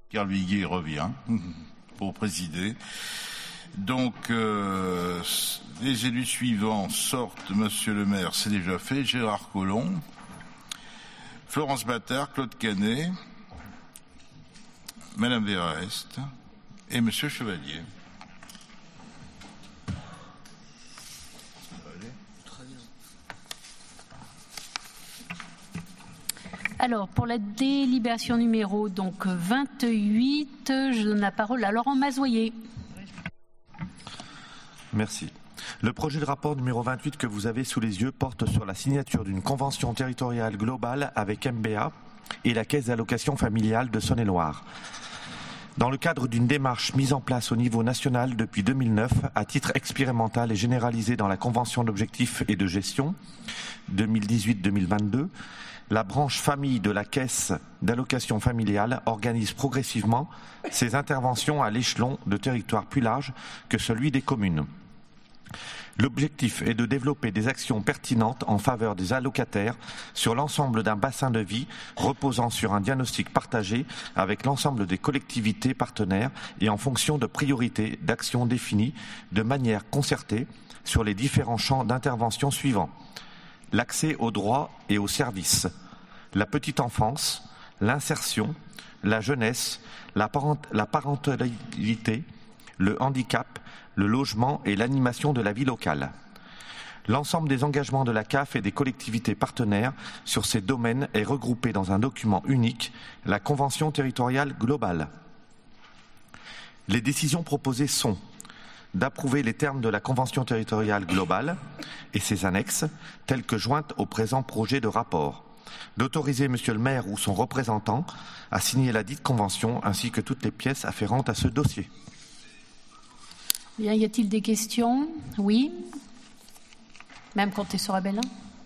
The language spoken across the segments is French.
Carl Viguier revient pour présider. Donc, les élus suivants sortent. Monsieur le maire, c'est déjà fait. Gérard Collomb, Florence Battard, Claude Canet, Madame Verhaest et Monsieur Chevalier. Alors, pour la délibération numéro 28, je donne la parole à Laurent Mazoyer. Merci. Le projet de rapport numéro 28 que vous avez sous les yeux porte sur la signature d'une convention territoriale globale avec MBA et la Caisse d'allocation familiale de Saône-et-Loire. Dans le cadre d'une démarche mise en place au niveau national depuis 2009 à titre expérimental et généralisé dans la Convention d'objectifs et de gestion 2018-2022, la branche famille de la Caisse d'allocation familiale organise progressivement ses interventions à l'échelon de territoire plus large que celui des communes. L'objectif est de développer des actions pertinentes en faveur des allocataires sur l'ensemble d'un bassin de vie reposant sur un diagnostic partagé avec l'ensemble des collectivités partenaires et en fonction de priorités d'actions définies de manière concertée sur les différents champs d'intervention suivants. L'accès aux droits et aux services, la petite enfance, l'insertion, la jeunesse, la parentalité, le handicap, le logement et l'animation de la vie locale. L'ensemble des engagements de la CAF et des collectivités partenaires sur ces domaines est regroupé dans un document unique, la Convention territoriale globale. Les décisions proposées sont d'approuver les termes de la Convention territoriale globale et ses annexes, telles que jointes au présent projet de rapport, d'autoriser Monsieur le maire ou son représentant à signer la dite convention ainsi que toutes les pièces afférentes à ce dossier. Bien, y a-t-il des questions? Oui. Même Comtesse Sorabella.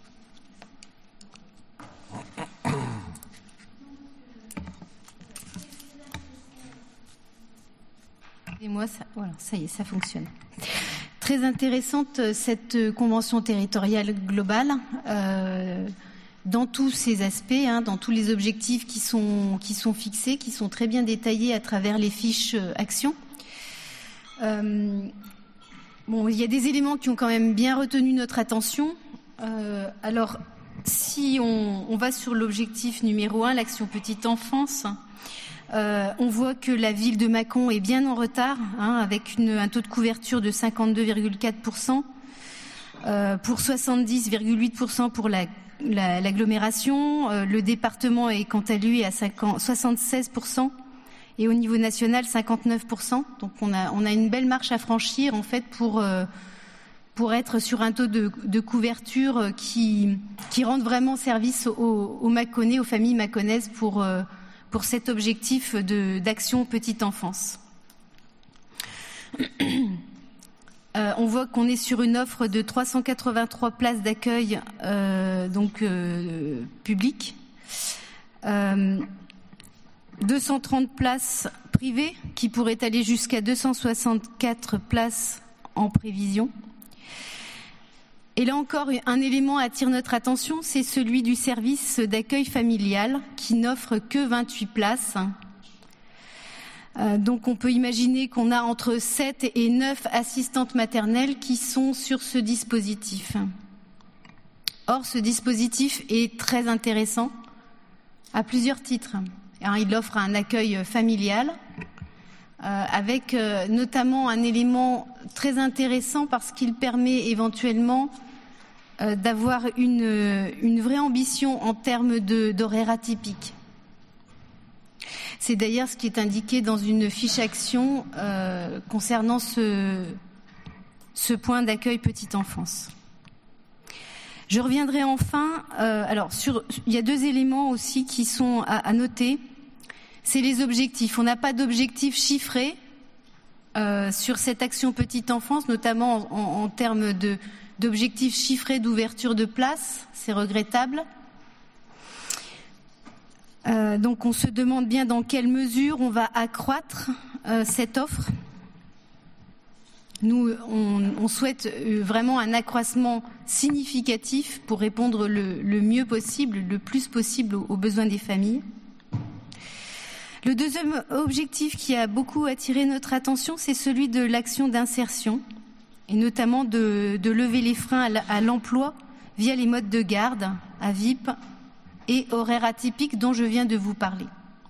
Et moi, voilà, ça y est, ça fonctionne. Très intéressante cette convention territoriale globale, dans tous ses aspects, dans tous les objectifs qui sont fixés, qui sont très bien détaillés à travers les fiches actions. Il y a des éléments qui ont quand même bien retenu notre attention. Alors, si on va sur l'objectif numéro 1, l'action petite enfance, on voit que la ville de Mâcon est bien en retard, avec un taux de couverture de 52,4%, pour 70,8% pour l'agglomération. Le département est quant à lui à 76%. Et au niveau national, 59%. Donc on a une belle marche à franchir en fait pour être sur un taux de couverture qui rende vraiment service aux Mâconnais, aux familles mâconnaises pour cet objectif d'action petite enfance. On voit qu'on est sur une offre de 383 places d'accueil publiques. 230 places privées qui pourraient aller jusqu'à 264 places en prévision. Et là encore, un élément attire notre attention, c'est celui du service d'accueil familial qui n'offre que 28 places. Donc on peut imaginer qu'on a entre 7 et 9 assistantes maternelles qui sont sur ce dispositif. Or, ce dispositif est très intéressant à plusieurs titres. Il offre un accueil familial avec notamment un élément très intéressant parce qu'il permet éventuellement d'avoir une vraie ambition en termes d'horaire atypique. C'est d'ailleurs ce qui est indiqué dans une fiche action concernant ce point d'accueil petite enfance. Je reviendrai enfin, il y a deux éléments aussi qui sont à noter. C'est les objectifs. On n'a pas d'objectifs chiffrés sur cette action petite enfance, notamment en termes d'objectifs chiffrés d'ouverture de places. C'est regrettable. Donc on se demande bien dans quelle mesure on va accroître cette offre. Nous, on souhaite vraiment un accroissement significatif pour répondre le mieux possible, le plus possible aux besoins des familles. Le deuxième objectif qui a beaucoup attiré notre attention, c'est celui de l'action d'insertion, et notamment de lever les freins à l'emploi via les modes de garde, à VIP et horaires atypiques dont je viens de vous parler.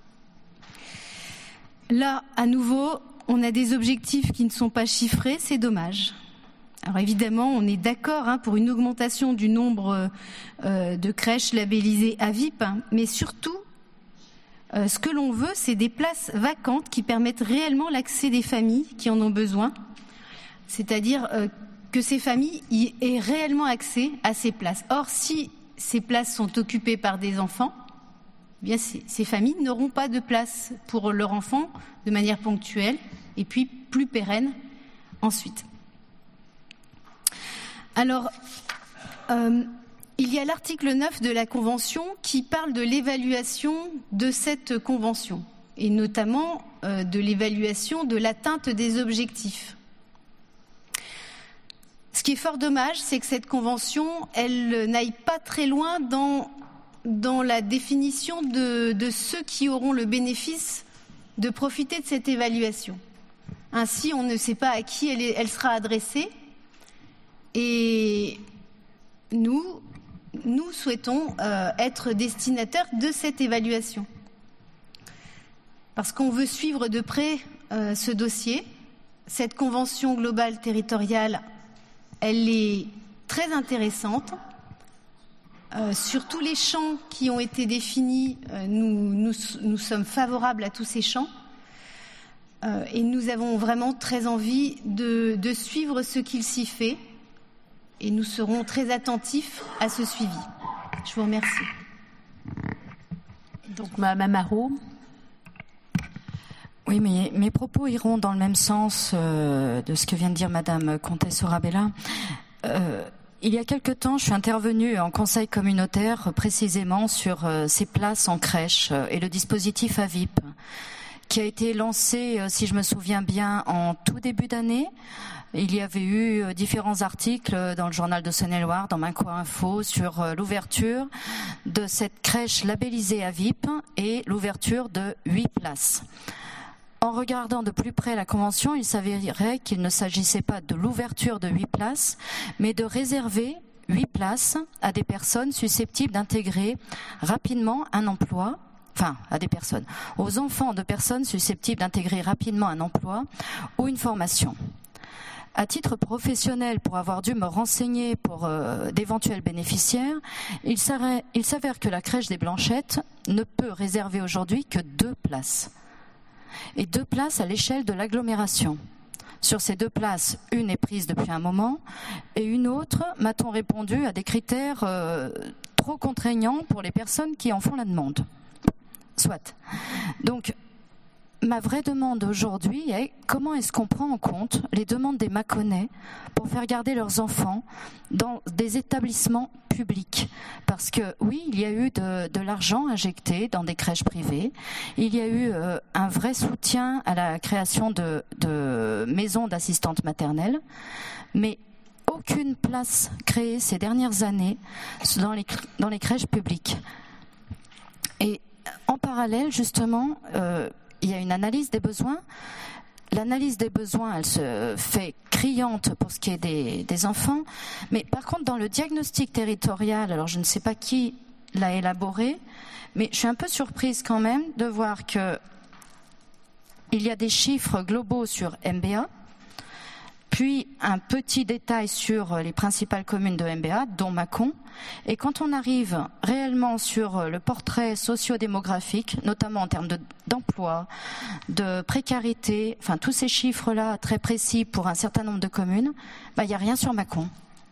Là, à nouveau, on a des objectifs qui ne sont pas chiffrés, c'est dommage. Alors évidemment, on est d'accord pour une augmentation du nombre de crèches labellisées à VIP, mais surtout, ce que l'on veut, c'est des places vacantes qui permettent réellement l'accès des familles qui en ont besoin, c'est-à-dire que ces familles y aient réellement accès à ces places. Or, si ces places sont occupées par des enfants, eh bien ces familles n'auront pas de place pour leurs enfants de manière ponctuelle et puis plus pérenne ensuite. Alors, il y a l'article 9 de la Convention qui parle de l'évaluation de cette Convention, et notamment de l'évaluation de l'atteinte des objectifs. Ce qui est fort dommage, c'est que cette Convention, elle n'aille pas très loin dans la définition de ceux qui auront le bénéfice de profiter de cette évaluation. Ainsi, on ne sait pas à qui elle sera adressée. Et nous souhaitons être destinataires de cette évaluation. Parce qu'on veut suivre de près ce dossier. Cette convention globale territoriale, elle est très intéressante. Sur tous les champs qui ont été définis, nous sommes favorables à tous ces champs. Et nous avons vraiment très envie de suivre ce qu'il s'y fait. Et nous serons très attentifs à ce suivi. Je vous remercie. Donc, Mme Marot. Oui, mais mes propos iront dans le même sens de ce que vient de dire Madame Comtesse Orabella. Il y a quelque temps, je suis intervenue en conseil communautaire précisément sur ces places en crèche et le dispositif AVIP qui a été lancé, si je me souviens bien, en tout début d'année. Il y avait eu différents articles dans le journal de Saône-et-Loire, dans Minco Info, sur l'ouverture de cette crèche labellisée AVIP et l'ouverture de 8 places. En regardant de plus près la convention, il s'avérait qu'il ne s'agissait pas de l'ouverture de 8 places, mais de réserver 8 places à des personnes susceptibles d'intégrer rapidement un emploi, aux enfants de personnes susceptibles d'intégrer rapidement un emploi ou une formation. À titre professionnel, pour avoir dû me renseigner pour d'éventuels bénéficiaires, il s'avère que la crèche des Blanchettes ne peut réserver aujourd'hui que 2 places. Et 2 places à l'échelle de l'agglomération. Sur ces 2 places, une est prise depuis un moment et une autre, m'a-t-on répondu, a des critères trop contraignants pour les personnes qui en font la demande. Soit. Donc, ma vraie demande aujourd'hui est comment est-ce qu'on prend en compte les demandes des Mâconnais pour faire garder leurs enfants dans des établissements publics. Parce que oui, il y a eu de l'argent injecté dans des crèches privées, il y a eu un vrai soutien à la création de maisons d'assistantes maternelles, mais aucune place créée ces dernières années dans les crèches publiques. Et en parallèle, justement, il y a une analyse des besoins. L'analyse des besoins, elle se fait criante pour ce qui est des enfants. Mais par contre, dans le diagnostic territorial, alors je ne sais pas qui l'a élaboré, mais je suis un peu surprise quand même de voir que il y a des chiffres globaux sur MBA, puis un petit détail sur les principales communes de MBA, dont Mâcon. Et quand on arrive réellement sur le portrait socio-démographique, notamment en termes d'emploi, de précarité, enfin tous ces chiffres-là très précis pour un certain nombre de communes, il n'y a rien sur Mâcon.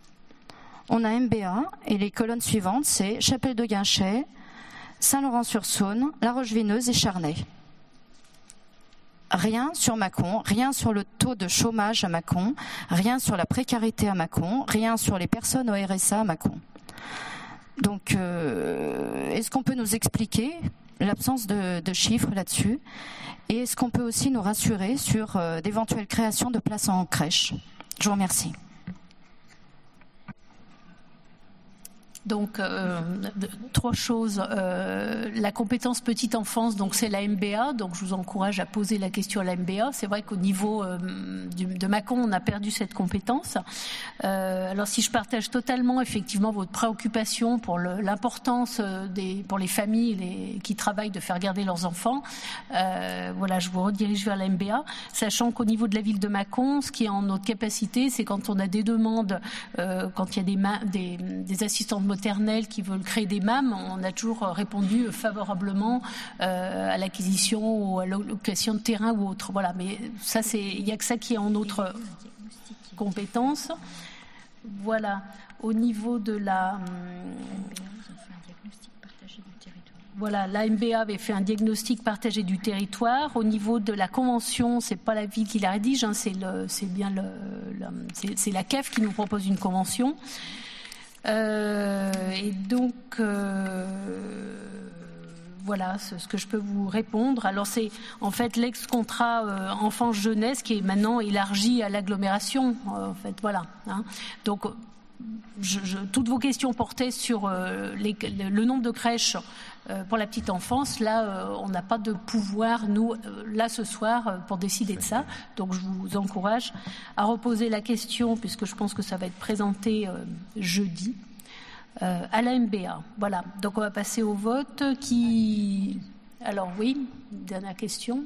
On a MBA et les colonnes suivantes, c'est Chapelle de Guinchay, Saint-Laurent-sur-Saône, La Roche-Vineuse et Charnay. Rien sur Mâcon, rien sur le taux de chômage à Mâcon, rien sur la précarité à Mâcon, rien sur les personnes au RSA à Mâcon. Donc, est-ce qu'on peut nous expliquer l'absence de chiffres là-dessus? Et est-ce qu'on peut aussi nous rassurer sur d'éventuelles créations de places en crèche? Je vous remercie. Donc, trois choses. La compétence petite enfance, donc c'est la MBA. Donc, je vous encourage à poser la question à la MBA. C'est vrai qu'au niveau de Mâcon, on a perdu cette compétence. Alors, si je partage totalement, effectivement, votre préoccupation pour l'importance pour les familles qui travaillent de faire garder leurs enfants, voilà, je vous redirige vers la MBA, sachant qu'au niveau de la ville de Mâcon, ce qui est en notre capacité, c'est quand on a des demandes, quand il y a des assistantes maternelles qui veulent créer des MAM, on a toujours répondu favorablement à l'acquisition ou à l'allocation de terrain ou autre. Voilà, mais ça, il n'y a que ça qui est en notre compétence. Voilà, au niveau de la... Voilà, la MBA avait fait un diagnostic partagé du territoire. Au niveau de la convention, c'est pas la ville qui la rédige, hein, c'est la CAF qui nous propose une convention. Et donc, voilà ce que je peux vous répondre. Alors, c'est en fait l'ex-contrat enfance-jeunesse qui est maintenant élargi à l'agglomération. En fait, voilà. Hein. Donc, toutes vos questions portaient sur le nombre de crèches pour la petite enfance. Là, on n'a pas de pouvoir, nous, là ce soir, pour décider de ça. Donc, je vous encourage à reposer la question, puisque je pense que ça va être présenté jeudi, à la MBA. Voilà. Donc, on va passer au vote. Alors, oui, dernière question.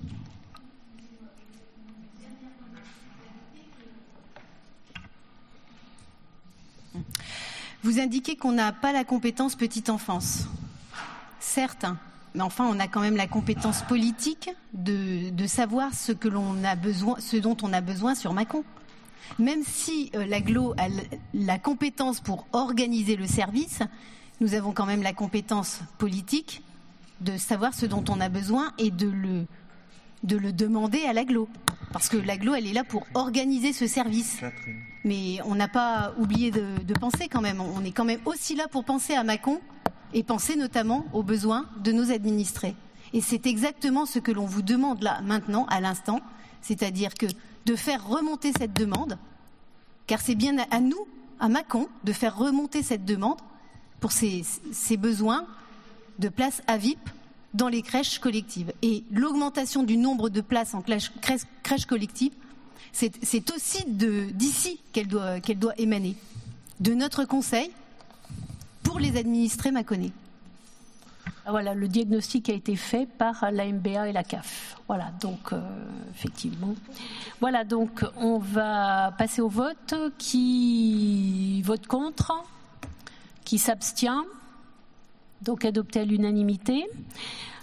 Vous indiquez qu'on n'a pas la compétence petite enfance. Certes, mais enfin, on a quand même la compétence politique de savoir ce dont on a besoin sur Mâcon. Même si l'agglo a la compétence pour organiser le service, nous avons quand même la compétence politique de savoir ce dont on a besoin et de le demander à l'agglo. Parce que l'agglo, elle est là pour organiser ce service. Mais on n'a pas oublié de penser quand même. On est quand même aussi là pour penser à Mâcon et penser notamment aux besoins de nos administrés. Et c'est exactement ce que l'on vous demande là, maintenant, à l'instant. C'est-à-dire que de faire remonter cette demande, car c'est bien à nous, à Mâcon, de faire remonter cette demande pour ces besoins de places à VIP dans les crèches collectives. Et l'augmentation du nombre de places en crèches collectives, c'est aussi d'ici qu'elle doit émaner, de notre conseil pour les administrés mâconnais. Voilà, le diagnostic a été fait par la MBA et la CAF. Voilà, donc effectivement. Voilà, donc on va passer au vote. Qui vote contre? Qui s'abstient? Donc adopté à l'unanimité.